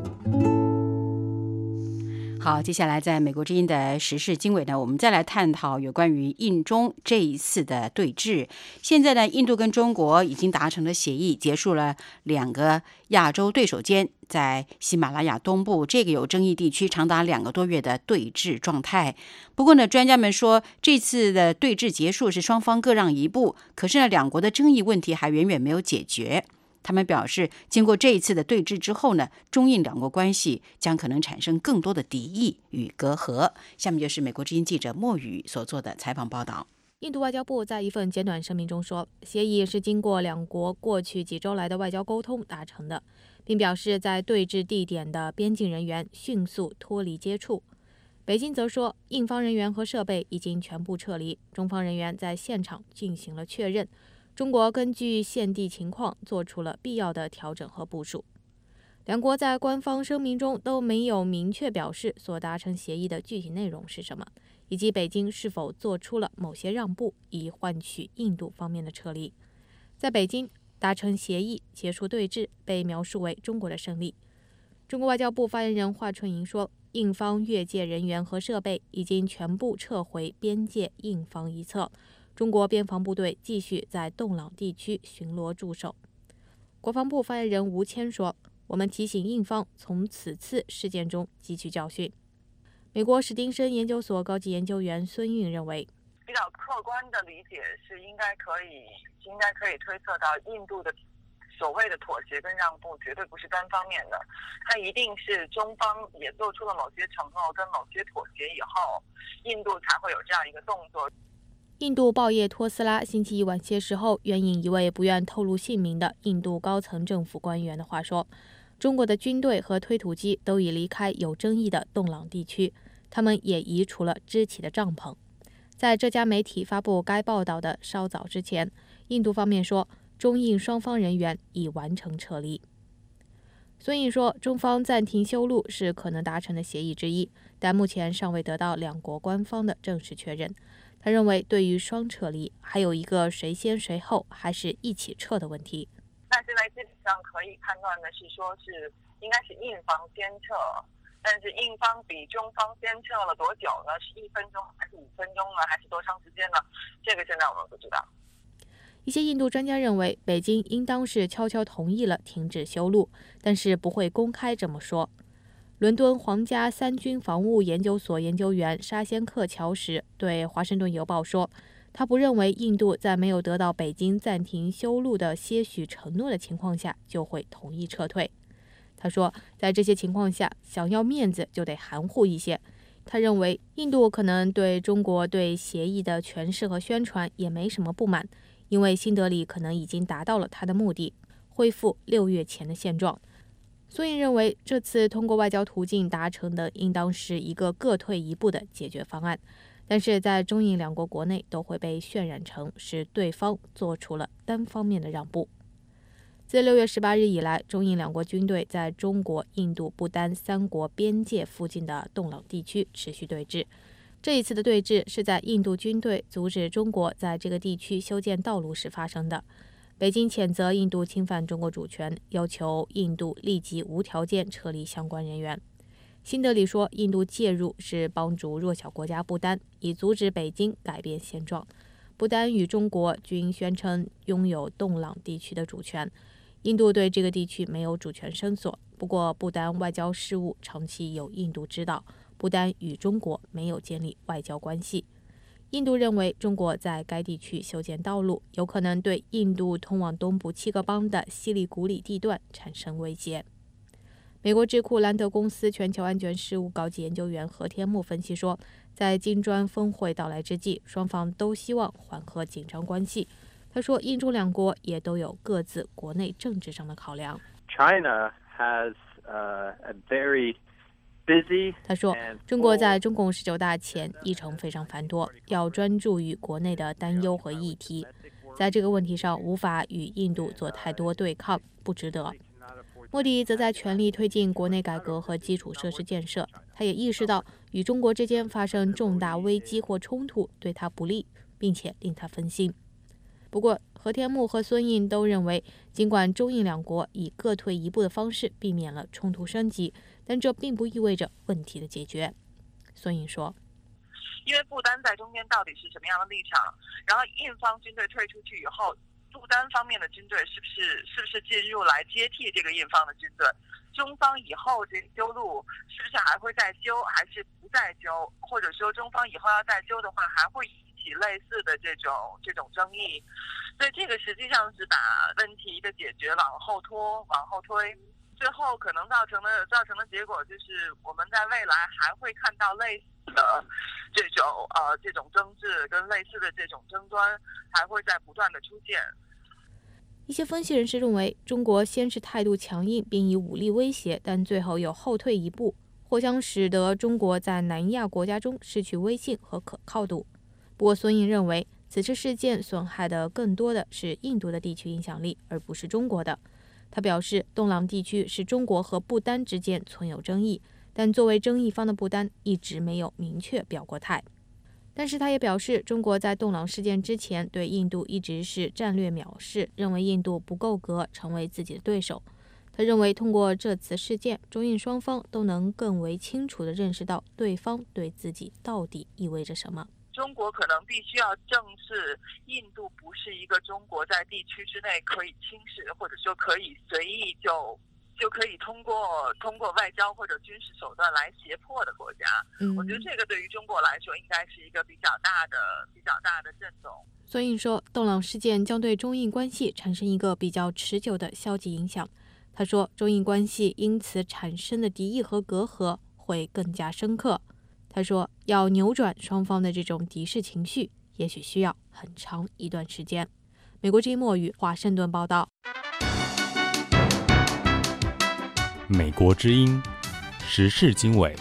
好，接下来在美国之音的时事经纬呢，我们再来探讨有关于印中这一次的对峙。现在呢，印度跟中国已经达成了协议，结束了两个亚洲对手间在喜马拉雅东部这个有争议地区长达两个多月的对峙状态。不过呢，专家们说，这次的对峙结束是双方各让一步，可是呢，两国的争议问题还远远没有解决。他们表示，经过这一次的对峙之后呢，中印两国关系将可能产生更多的敌意与隔阂。下面就是美国之音记者莫宇所做的采访报道。 印度外交部在一份简短声明中说，协议是经过两国过去几周来的外交沟通达成的，并表示在对峙地点的边境人员迅速脱离接触。北京则说，印方人员和设备已经全部撤离，中方人员在现场进行了确认。中国根据现地情况做出了必要的调整和部署。两国在官方声明中都没有明确表示所达成协议的具体内容是什么，以及北京是否做出了某些让步以换取印度方面的撤离。在北京，达成协议结束对峙被描述为中国的胜利。中国外交部发言人华春莹说，印方越界人员和设备已经全部撤回边界印方一侧，中国边防部队继续在洞朗地区巡逻驻守。国防部发言人吴谦说，我们提醒印方从此次事件中汲取教训。美国史丁森研究所高级研究员孙运认为， 比较客观的理解是应该可以应该可以推测到，印度的所谓的妥协跟让步绝对不是单方面的，它一定是中方也做出了某些承诺跟某些妥协以后，印度才会有这样一个动作。 印度报业托斯拉星期一晚些时候援引一位不愿透露姓名的印度高层政府官员的话说，中国的军队和推土机都已离开有争议的洞朗地区，他们也移除了支起的帐篷。在这家媒体发布该报道的稍早之前，印度方面说，中印双方人员已完成撤离。孙颖说，中方暂停修路是可能达成的协议之一，但目前尚未得到两国官方的正式确认。他认为，对于双撤离，还有一个谁先谁后还是一起撤的问题。 那现在基本上可以判断的是，说是应该是印方先撤，但是印方比中方先撤了多久呢？是一分钟还是五分钟呢？还是多长时间呢？这个现在我们不知道。 一些印度专家认为，北京应当是悄悄同意了停止修路，但是不会公开这么说。伦敦皇家三军防务研究所研究员沙仙克乔什对《华盛顿邮报》说，他不认为印度在没有得到北京暂停修路的些许承诺的情况下就会同意撤退。他说，在这些情况下，想要面子就得含糊一些。他认为，印度可能对中国对协议的诠释和宣传也没什么不满，因为新德里可能已经达到了他的目的，恢复六月前的现状。孙颖认为，这次通过外交途径达成的应当是一个各退一步的解决方案，但是在中印两国国内都会被渲染成是对方做出了单方面的让步。自六月十八日以来，中印两国军队在中国、印度、不丹三国边界附近的洞朗地区持续对峙。这一次的对峙是在印度军队阻止中国在这个地区修建道路时发生的。北京谴责印度侵犯中国主权，要求印度立即无条件撤离相关人员。新德里说，印度介入是帮助弱小国家不丹，以阻止北京改变现状。 不丹与中国均宣称拥有洞朗地区的主权。印度对这个地区没有主权伸索，不过不丹外交事务长期由印度指导，不丹与中国没有建立外交关系。印度认为中国在该地区修建道路，有可能对印度通往东部七个邦的西里古里地段产生威胁。美国智库兰德公司全球安全事务高级研究员何天木分析说，在金砖峰会到来之际，双方都希望缓和紧张关系。他说，印中两国也都有各自国内政治上的考量。 China has uh, a very busy. 他说，中国在中共十九大前议程非常繁多，要专注于国内的担忧和议题，在这个问题上无法与印度做太多对抗，不值得。莫迪则在全力推进国内改革和基础设施建设，他也意识到与中国之间发生重大危机或冲突对他不利，并且令他分心。不过，何天木和孙印都认为，尽管中印两国以各退一步的方式避免了冲突升级，但这并不意味着问题的解决。孙印说， 因为不丹在中间到底是什么样的立场，然后印方军队退出去以后，不丹方面的军队是不是是不是进入来接替这个印方的军队，中方以后这修路是不是还会再修，还是不再修，或者说中方以后要再修的话，还会类似的这种这种争议，所以这个实际上是把问题的解决往后拖往后推，最后可能造成的造成的结果就是我们在未来还会看到类似的这种呃这种争执跟类似的这种争端还会在不断的出现。 一些分析人士认为，中国先是态度强硬并以武力威胁，但最后又后退一步，或将使得中国在南亚国家中失去威信和可靠度。不过，孙印认为，此次事件损害的更多的是印度的地区影响力，而不是中国的。他表示，洞朗地区是中国和不丹之间存有争议，但作为争议方的不丹一直没有明确表过态。但是他也表示，中国在洞朗事件之前对印度一直是战略藐视，认为印度不够格成为自己的对手。他认为，通过这次事件，中印双方都能更为清楚地认识到对方对自己到底意味着什么。 中国可能必须要正视，印度不是一个中国在地区之内可以轻视，或者说可以随意就就可以通过通过外交或者军事手段来胁迫的国家。嗯，我觉得这个对于中国来说，应该是一个比较大的比较大的震动。 孙印说，洞朗事件将对中印关系产生一个比较持久的消极影响。他说，中印关系因此产生的敌意和隔阂会更加深刻。他说，要扭转双方的这种敌视情绪，也许需要很长一段时间。美国之音墨语华盛顿报道。 美国之音时事经纬。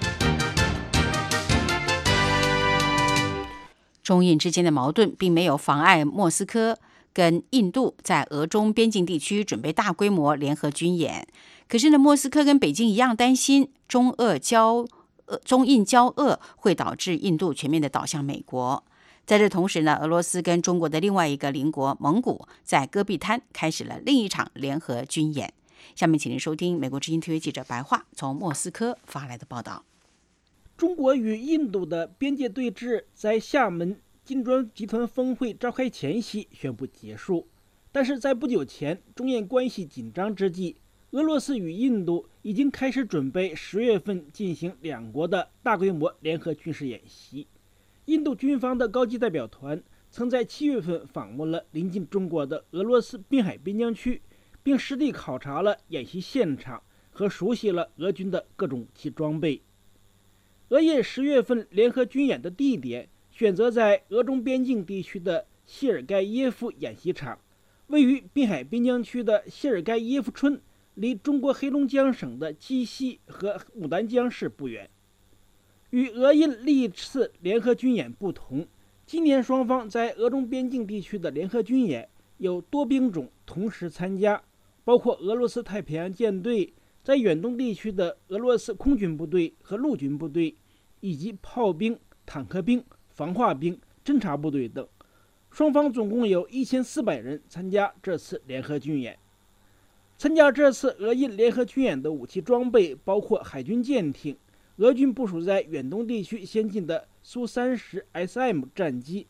中印之间的矛盾并没有妨碍莫斯科跟印度在俄中边境地区准备大规模联合军演。可是呢，莫斯科跟北京一样担心中俄交中印交恶会导致印度全面的倒向美国。在这同时呢，俄罗斯跟中国的另外一个邻国蒙古在戈壁滩开始了另一场联合军演。下面请您收听美国之音特约记者白桦从莫斯科发来的报道。 中国与印度的边界对峙在厦门金砖集团峰会召开前夕宣布结束，但是在不久前中印关系紧张之际，俄罗斯与印度已经开始准备十月份进行两国的大规模联合军事演习。印度军方的高级代表团曾在七月份访问了临近中国的俄罗斯滨海边疆区，并实地考察了演习现场和熟悉了俄军的各种武器装备。俄印十月份联合军演的地点选择在俄中边境地区的谢尔盖耶夫演习场，位于滨海边疆区的谢尔盖耶夫村离中国黑龙江省的鸡西和牡丹江市不远。与俄印历次联合军演不同，今年双方在俄中边境地区的联合军演有多兵种同时参加，包括俄罗斯太平洋舰队在远东地区的俄罗斯空军部队和陆军部队，以及炮兵、坦克兵、防化兵、侦察部队等。双方总共有一千四百人参加这次联合军演。参加这次俄印联合军演的武器装备包括海军舰艇、俄军部署在远东地区先进的苏三十 S M 战机、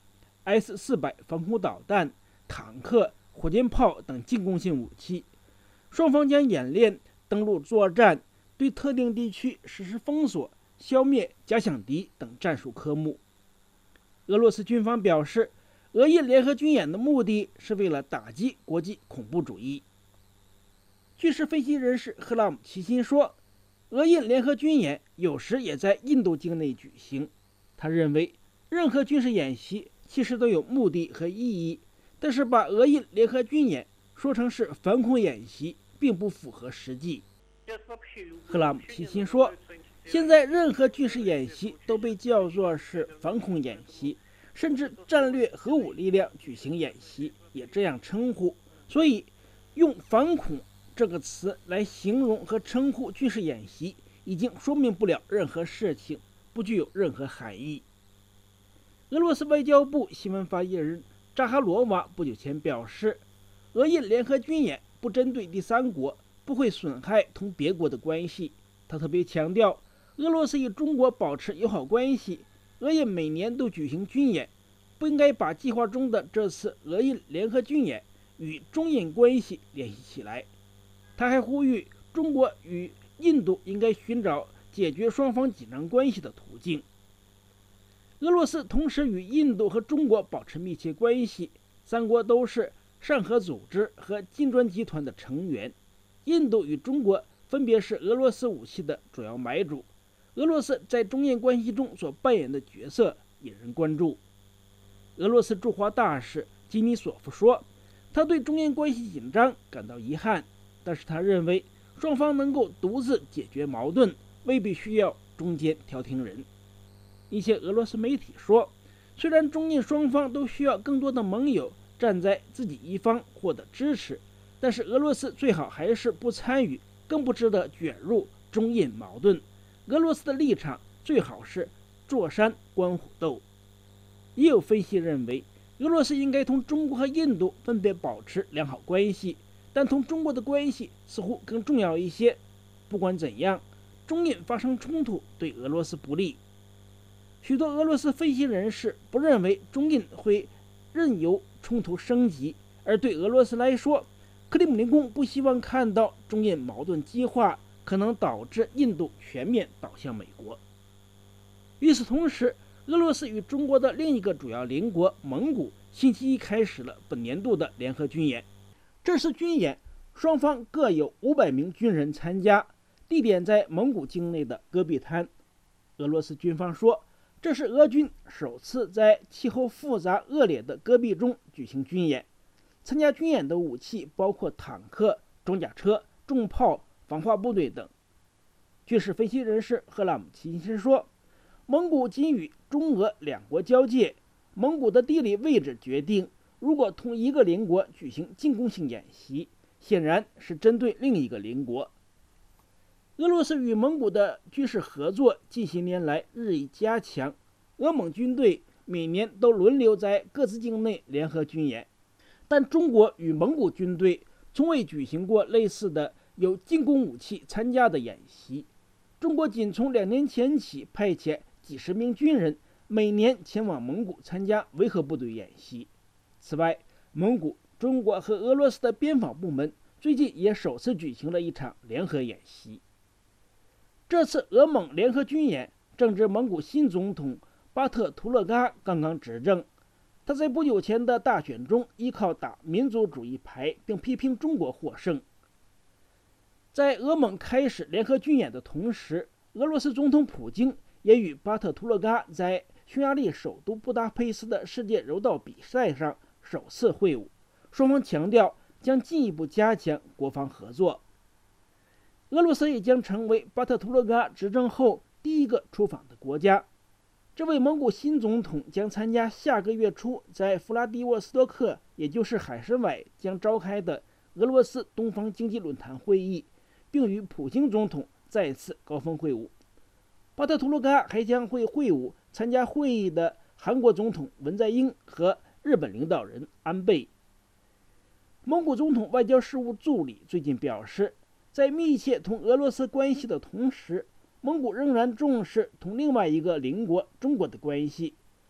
S 四百防空导弹、坦克、火箭炮等进攻性武器。双方将演练登陆作战，对特定地区实施封锁、消灭假想敌等战术科目。俄罗斯军方表示，俄印联合军演的目的是为了打击国际恐怖主义。军事分析人士赫拉姆齐辛说，俄印联合军演有时也在印度境内举行。他认为，任何军事演习其实都有目的和意义，但是把俄印联合军演说成是反恐演习，并不符合实际。赫拉姆齐辛说，现在任何军事演习都被叫做是反恐演习，甚至战略核武力量举行演习也这样称呼。所以，用反恐这个词来形容和称呼军事演习，已经说明不了任何事情，不具有任何含义。俄罗斯外交部新闻发言人扎哈罗娃不久前表示，俄印联合军演不针对第三国，不会损害同别国的关系。他特别强调，俄罗斯与中国保持友好关系，俄印每年都举行军演，不应该把计划中的这次俄印联合军演与中印关系联系起来。他还呼吁中国与印度应该寻找解决双方紧张关系的途径。俄罗斯同时与印度和中国保持密切关系，三国都是上合组织和金砖集团的成员。印度与中国分别是俄罗斯武器的主要买主，俄罗斯在中印关系中所扮演的角色引人关注。俄罗斯驻华大使基尼索夫说，他对中印关系紧张感到遗憾，但是他认为双方能够独自解决矛盾，未必需要中间调停人。一些俄罗斯媒体说，虽然中印双方都需要更多的盟友站在自己一方获得支持，但是俄罗斯最好还是不参与，更不值得卷入中印矛盾。俄罗斯的立场最好是坐山观虎斗。也有分析认为，俄罗斯应该同中国和印度分别保持良好关系，但同中国的关系似乎更重要一些。不管怎样，中印发生冲突对俄罗斯不利。许多俄罗斯分析人士不认为中印会任由冲突升级，而对俄罗斯来说，克里姆林宫不希望看到中印矛盾激化，可能导致印度全面倒向美国。与此同时，俄罗斯与中国的另一个主要邻国蒙古星期一开始了本年度的联合军演。这次军演双方各有五百名军人参加，地点在蒙古境内的戈壁滩。俄罗斯军方说，这是俄军首次在气候复杂恶劣的戈壁中举行军演。参加军演的武器包括坦克、装甲车、重炮、防化部队等。军事分析人士赫拉姆齐辛说，蒙古仅与中俄两国交界，蒙古的地理位置决定，如果同一个邻国举行进攻性演习，显然是针对另一个邻国。俄罗斯与蒙古的军事合作近些年来日益加强，俄蒙军队每年都轮流在各自境内联合军演，但中国与蒙古军队从未举行过类似的有进攻武器参加的演习。中国仅从两年前起派遣几十名军人每年前往蒙古参加维和部队演习。此外，蒙古、中国和俄罗斯的边防部门最近也首次举行了一场联合演习。这次俄蒙联合军演正值蒙古新总统巴特图勒嘎刚刚执政，他在不久前的大选中依靠打民族主义牌并批评中国获胜。在俄蒙开始联合军演的同时，俄罗斯总统普京也与巴特图勒嘎在匈牙利首都布达佩斯的世界柔道比赛上首次会晤，双方强调将进一步加强国防合作。俄罗斯也将成为巴特图勒嘎执政后第一个出访的国家。这位蒙古新总统将参加下个月初在弗拉迪沃斯托克，也就是海参崴将召开的俄罗斯东方经济论坛会议，并与普京总统再次高峰会晤。巴特图勒嘎还将会会晤参加会议的韩国总统文在寅和日本领导人安倍。蒙古总统外交事务助理最近表示，在密切同俄罗斯关系的同时，蒙古仍然重视同另外一个邻国中国的关系。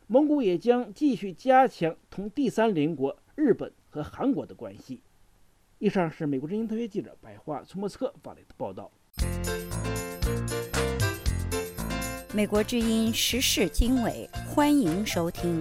蒙古也将继续加强同第三邻国日本和韩国的关系。以上是美国之音特约记者白桦从莫斯科发来的报道。 美国之音时事经纬，欢迎收听。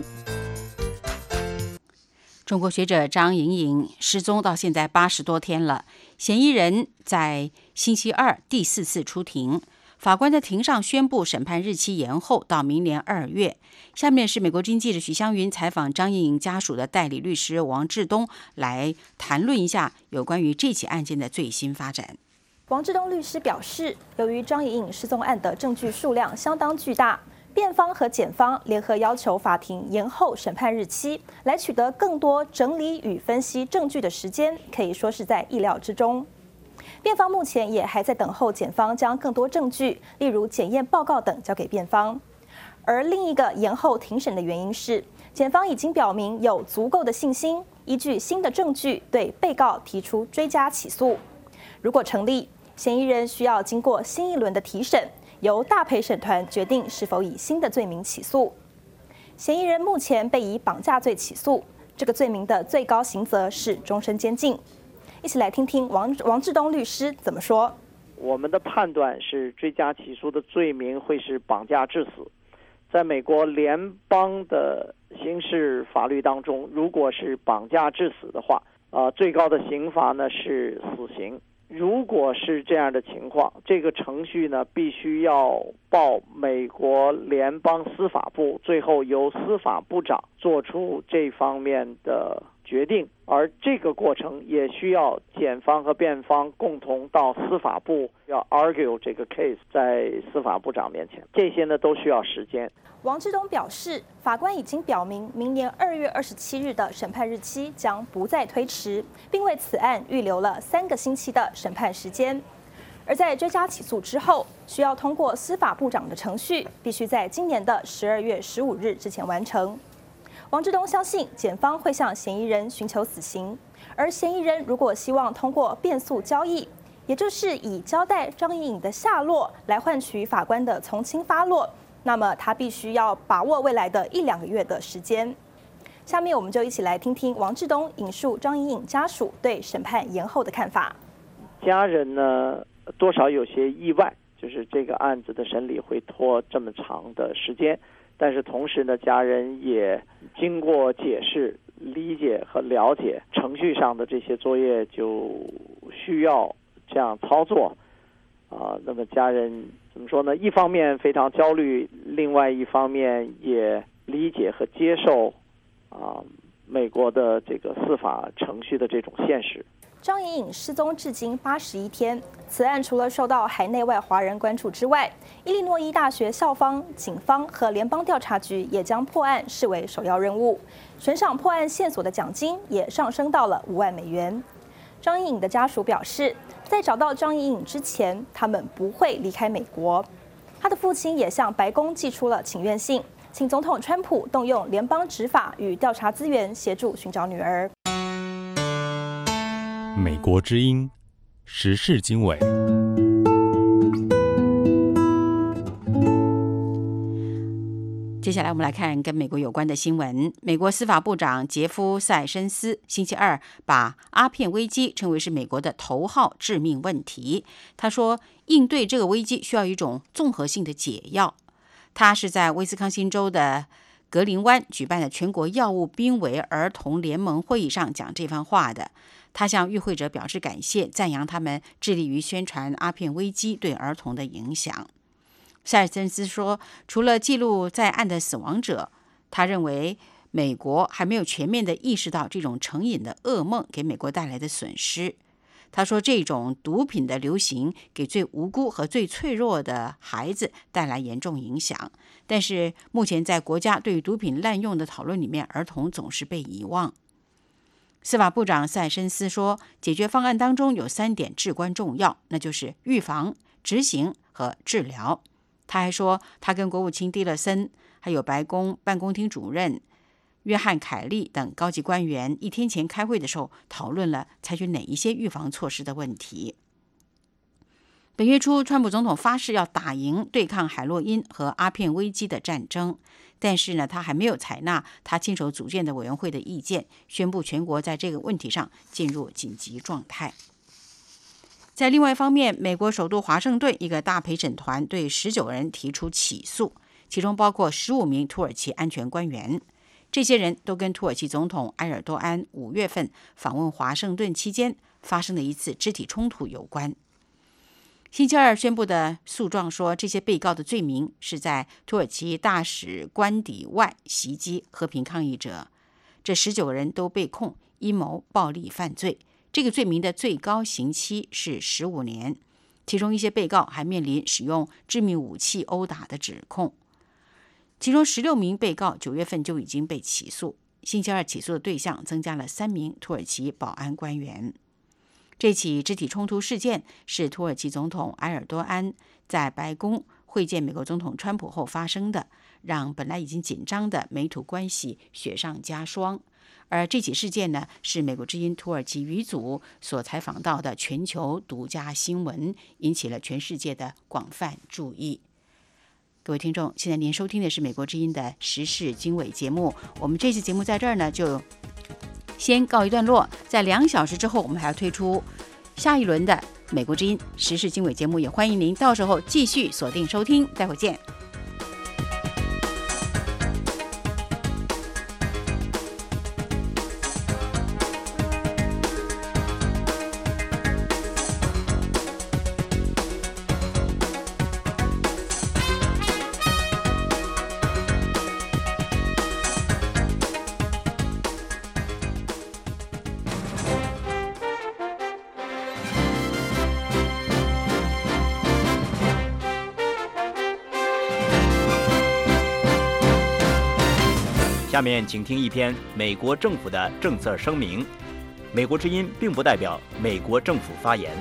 中国学者张莹莹失踪到现在八十多天了，嫌疑人在星期二第四次出庭，法官在庭上宣布审判日期延后到明年二月。下面是美国之音记者许湘云采访张莹莹家属的代理律师王志东，来谈论一下有关于这起案件的最新发展。 王志东律师表示，由于张莹莹失踪案的证据数量相当巨大，辩方和检方联合要求法庭延后审判日期，来取得更多整理与分析证据的时间，可以说是在意料之中。辩方目前也还在等候检方将更多证据，例如检验报告等交给辩方。而另一个延后庭审的原因是，检方已经表明有足够的信心，依据新的证据对被告提出追加起诉。如果成立，嫌疑人需要经过新一轮的提审，由大陪审团决定是否以新的罪名起诉。嫌疑人目前被以绑架罪起诉，这个罪名的最高刑责是终身监禁。一起来听听王王志东律师怎么说。 我们的判断是，追加起诉的罪名会是绑架致死。在美国联邦的刑事法律当中，如果是绑架致死的话，呃，最高的刑罚呢是死刑。如果是这样的情况，这个程序呢必须要报美国联邦司法部，最后由司法部长做出这方面的决定，而这个过程也需要检方和辩方共同到司法部要 argue 这个 case 在司法部长面前，这些呢都需要时间。 王志东表示，法官已经表明明年二月二十七日的审判日期将不再推迟，并为此案预留了三个星期的审判时间。而在追加起诉之后，需要通过司法部长的程序，必须在今年的十二月十五日之前完成。王志东相信检方会向嫌疑人寻求死刑，而嫌疑人如果希望通过变诉交易，也就是以交代张莹莹的下落来换取法官的从轻发落，那么他必须要把握未来的一两个月的时间。下面我们就一起来听听王志东引述张莹莹家属对审判延后的看法。 家人呢多少有些意外，就是这个案子的审理会拖这么长的时间，但是同时呢，家人也经过解释、理解和了解，程序上的这些作业就需要这样操作。啊、呃，那么家人怎么说呢？一方面非常焦虑，另外一方面也理解和接受啊、呃、美国的这个司法程序的这种现实。 张莹莹失踪至今八十一天，此案除了受到海内外华人关注之外，伊利诺伊大学校方、警方和联邦调查局也将破案视为首要任务，悬赏破案线索的奖金也上升到了五万美元。张莹莹的家属表示，在找到张莹莹之前，他们不会离开美国。他的父亲也向白宫寄出了请愿信，请总统川普动用联邦执法与调查资源协助寻找女儿。 美国之音时事经纬。 接下来我们来看跟美国有关的新闻。美国司法部长杰夫·塞申斯星期二把阿片危机称为是美国的头号致命问题。他说，应对这个危机需要一种综合性的解药。他是在威斯康星州的格林湾举办的全国药物濒危儿童联盟会议上讲这番话的。他向与会者表示感谢，赞扬他们致力于宣传阿片危机对儿童的影响。塞尔森斯说，除了记录在案的死亡者，他认为美国还没有全面地意识到这种成瘾的噩梦给美国带来的损失。他说，这种毒品的流行给最无辜和最脆弱的孩子带来严重影响，但是目前在国家对于毒品滥用的讨论里面，儿童总是被遗忘。司法部长塞申斯说，解决方案当中有三点至关重要，那就是预防、执行和治疗。他还说，他跟国务卿蒂勒森还有白宫办公厅主任约翰凯利等高级官员一天前开会的时候讨论了采取哪一些预防措施的问题。 本月初，川普总统发誓要打赢对抗海洛因和阿片危机的战争，但是呢，他还没有采纳他亲手组建的委员会的意见，宣布全国在这个问题上进入紧急状态。在另外一方面，美国首都华盛顿一个大陪审团对十九人提出起诉，其中包括十五名土耳其安全官员。这些人都跟土耳其总统埃尔多安五月份访问华盛顿期间发生的一次肢体冲突有关。星期二宣布的诉状说，这些被告的罪名是在土耳其大使官邸外袭击和平抗议者。这十九个人都被控阴谋暴力犯罪，这个罪名的最高刑期是十五年，其中一些被告还面临使用致命武器殴打的指控。其中十六名被告九月份就已经被起诉，星期二起诉的对象增加了三名土耳其保安官员。这起肢体冲突事件是土耳其总统埃尔多安在白宫会见美国总统川普后发生的，让本来已经紧张的美土关系雪上加霜。而这起事件呢，是美国之音土耳其语组所采访到的全球独家新闻，引起了全世界的广泛注意。各位听众，现在您收听的是美国之音的时事经纬节目，我们这期节目在这儿呢就先告一段落，在两小时之后我们还要推出下一轮的美国之音时事经纬节目，也欢迎您到时候继续锁定收听，待会见。 下面请听一篇美国政府的政策声明。美国之音并不代表美国政府发言。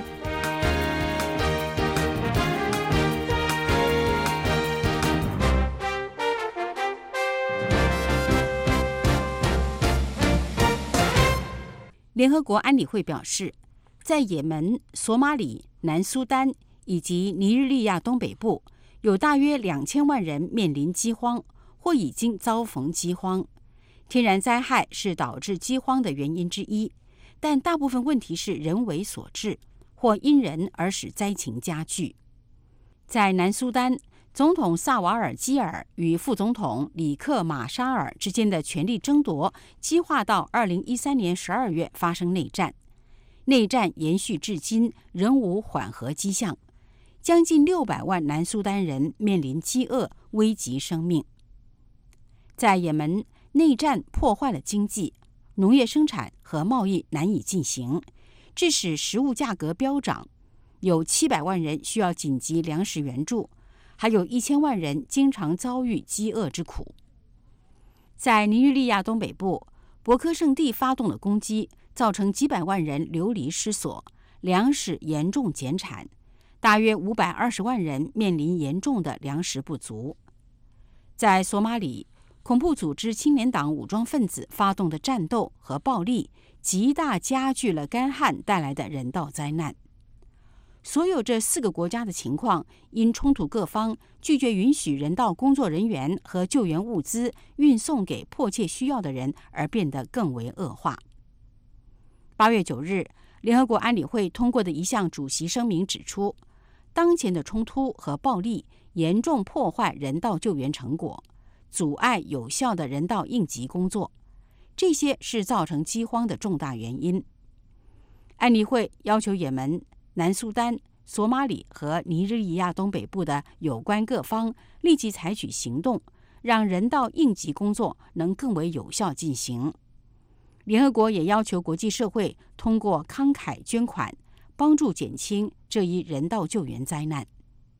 联合国安理会表示，在也门、索马里、南苏丹以及尼日利亚东北部，有大约两千万人面临饥荒或已经遭逢饥荒。天然灾害是导致饥荒的原因之一，但大部分问题是人为所致，或因人而使灾情加剧。在南苏丹，总统萨瓦尔基尔与副总统里克马沙尔之间的权力争夺，激化到二零一三年十二月发生内战。内战延续至今，仍无缓和迹象。将近六百万南苏丹人面临饥饿，危及生命。在也门，内战破坏了经济，农业生产和贸易难以进行，致使食物价格飙涨，有七百万人需要紧急粮食援助，还有一千万人经常遭遇饥饿之苦。在尼日利亚东北部，博科圣地发动了攻击，造成几百万人流离失所，粮食严重减产，大约五百二十万人面临严重的粮食不足。在索马里，恐怖组织青年党武装分子发动的战斗和暴力，极大加剧了干旱带来的人道灾难。所有这四个国家的情况，因冲突各方拒绝允许人道工作人员和救援物资运送给迫切需要的人，而变得更为恶化。八月九日，联合国安理会通过的一项主席声明指出，当前的冲突和暴力严重破坏人道救援成果，阻碍有效的人道应急工作，这些是造成饥荒的重大原因。安理会要求也门、南苏丹、索马里和尼日利亚东北部的有关各方立即采取行动，让人道应急工作能更为有效进行。联合国也要求国际社会通过慷慨捐款，帮助减轻这一人道救援灾难。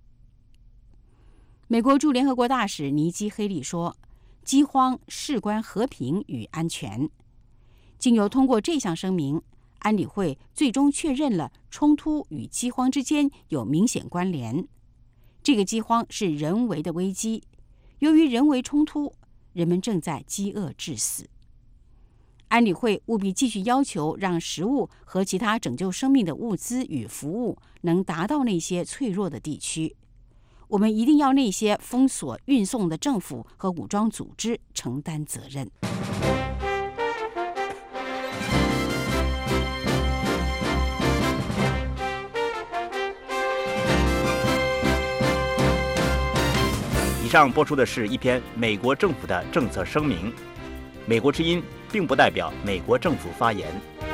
美国驻联合国大使尼基·黑利说，饥荒事关和平与安全。经由通过这项声明，安理会最终确认了冲突与饥荒之间有明显关联。这个饥荒是人为的危机，由于人为冲突，人们正在饥饿致死。 安理会务必继续要求，让食物和其他拯救生命的物资与服务能达到那些脆弱的地区。我们一定要那些封锁运送的政府和武装组织承担责任。 以上播出的是一篇美国政府的政策声明。美国之音并不代表美国政府发言。